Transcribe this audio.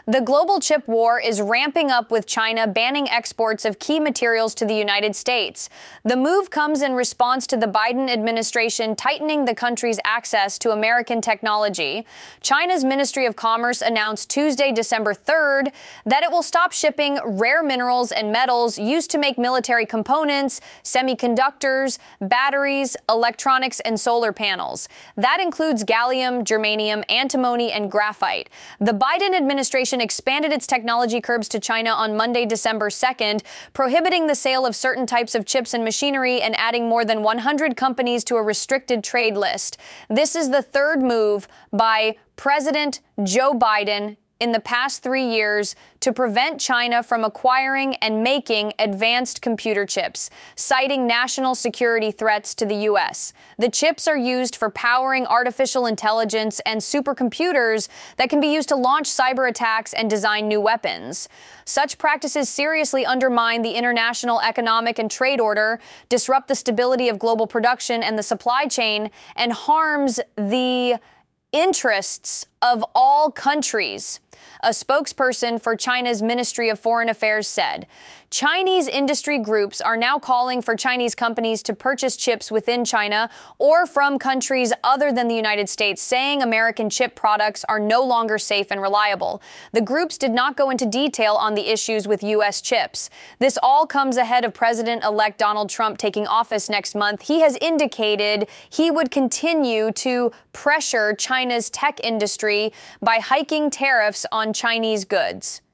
The global chip war is ramping up with China banning exports of key materials to the United States. The move comes in response to the Biden administration tightening the country's access to American technology. China's Ministry of Commerce announced Tuesday, December 3rd, that it will stop shipping rare minerals and metals used to make military components, semiconductors, batteries, electronics, and solar panels. That includes gallium, germanium, antimony, and graphite. The Biden administration expanded its technology curbs to China on Monday, December 2nd, prohibiting the sale of certain types of chips and machinery and adding more than 100 companies to a restricted trade list. This is the third move by President Joe Biden in the past 3 years to prevent China from acquiring and making advanced computer chips, citing national security threats to the U.S. The chips are used for powering artificial intelligence and supercomputers that can be used to launch cyber attacks and design new weapons. Such practices seriously undermine the international economic and trade order, disrupt the stability of global production and the supply chain, and harms the interests of all countries. A spokesperson for China's Ministry of Foreign Affairs said, Chinese industry groups are now calling for Chinese companies to purchase chips within China or from countries other than the United States, saying American chip products are no longer safe and reliable. The groups did not go into detail on the issues with U.S. chips. This all comes ahead of President-elect Donald Trump taking office next month. He has indicated he would continue to pressure China's tech industry by hiking tariffs on Chinese goods.